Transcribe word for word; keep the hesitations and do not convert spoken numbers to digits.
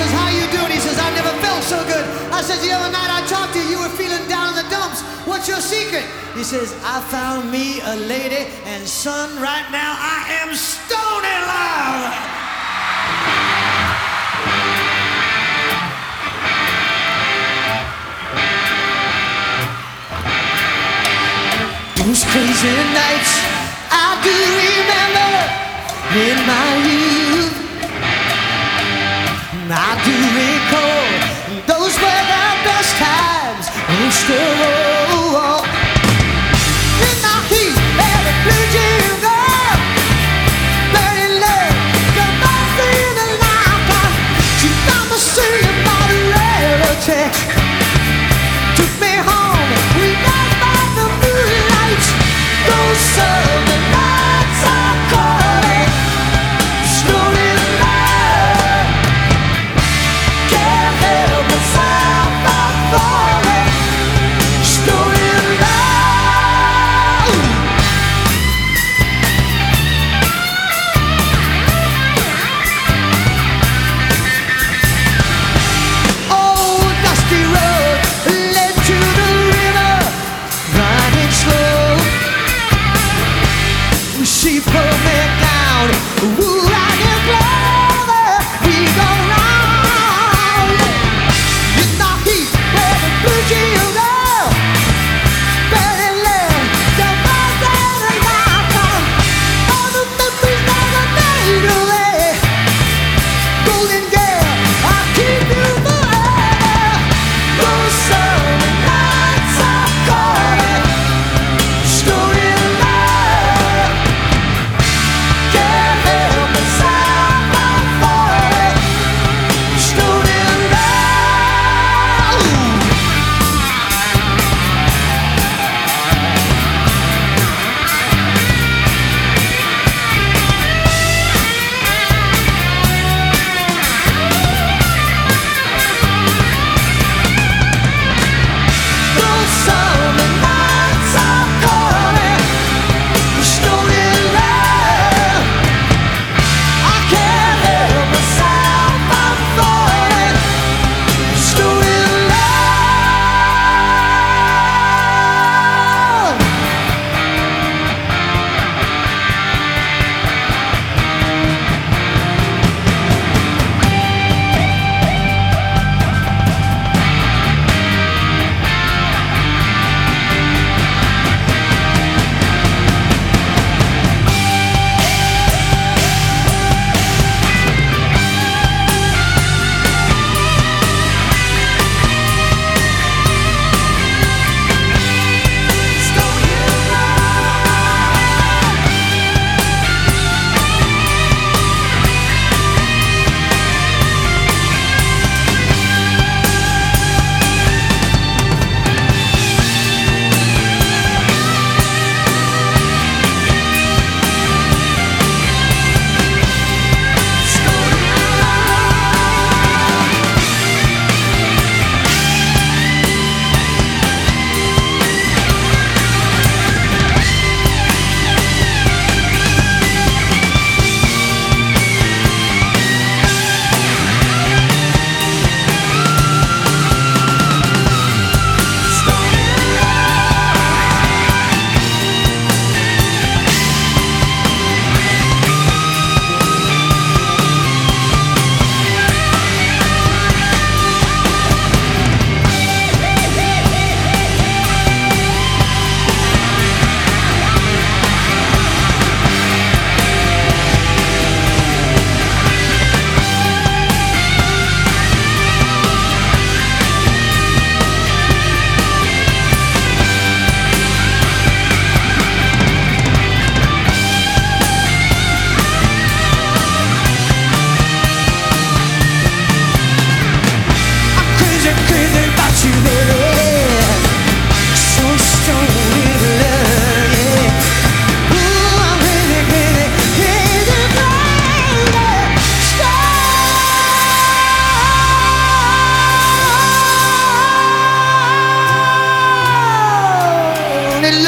says, how you doing? He says, I never felt so good. I said, the other night I talked to you, you were feeling down in the dumps. What's your secret? He says, I found me a lady, and son, right now I am stone in love. Those crazy nights I do remember in my youth. I do recall those were the best times. Most of all, in my heat, and a blue jean girl, burning love, come on, in the night. She got me singing my reality.